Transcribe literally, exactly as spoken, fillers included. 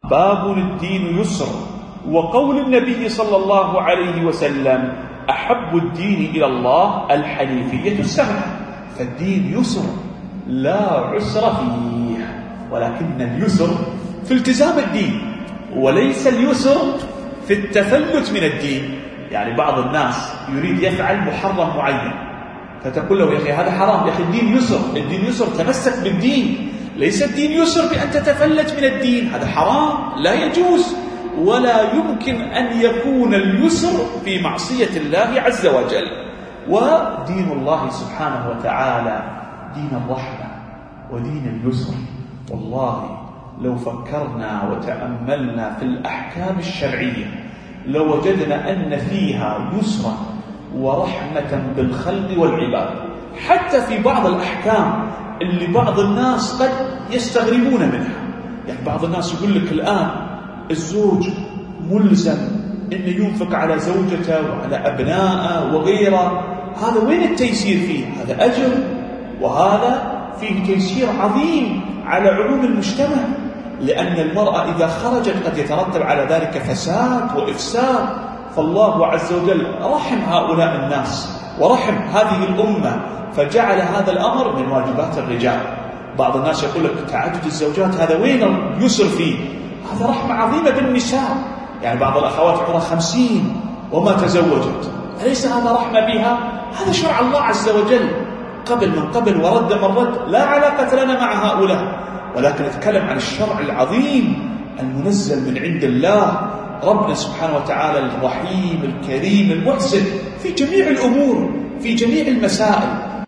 باب الدين يسر. وقول النبي صلى الله عليه وسلم أحب الدين إلى الله الحنيفية السمحة، فالدين يسر لا عسر فيه، ولكن اليسر في التزام الدين وليس اليسر في التفلت من الدين. يعني بعض الناس يريد يفعل محرم معين فتقول له يا أخي هذا حرام، يا أخي الدين يسر، الدين يسر تمسك بالدين، ليس الدين يسر بأن تتفلت من الدين، هذا حرام لا يجوز. ولا يمكن أن يكون اليسر في معصية الله عز وجل. ودين الله سبحانه وتعالى دين الرحمة ودين اليسر. والله لو فكرنا وتأملنا في الأحكام الشرعية لوجدنا أن فيها يسرا ورحمة بالخلق والعباد. حتى في بعض الأحكام اللي بعض الناس قد يستغربون منها، يعني بعض الناس يقول لك الآن الزوج ملزم أن ينفق على زوجته وعلى أبنائه وغيره، هذا وين التيسير فيه؟ هذا أجر، وهذا فيه تيسير عظيم على علوم المجتمع، لأن المرأة إذا خرجت قد يترتب على ذلك فساد وإفساد. فالله عز وجل رحم هؤلاء الناس ورحم هذه الأمة، فجعل هذا الأمر من واجبات الرجال. بعض الناس يقول لك تعدد الزوجات هذا وين اليسر فيه؟ هذا رحمة عظيمة بالنساء. يعني بعض الأخوات عمرها خمسين وما تزوجت، أليس هذا رحمة بها؟ هذا شرع الله عز وجل، قبل من قبل ورد من رد، لا علاقة لنا مع هؤلاء، ولكن نتكلم عن الشرع العظيم المنزل من عند الله ربنا سبحانه وتعالى الرحيم الكريم المحسن في جميع الأمور في جميع المسائل.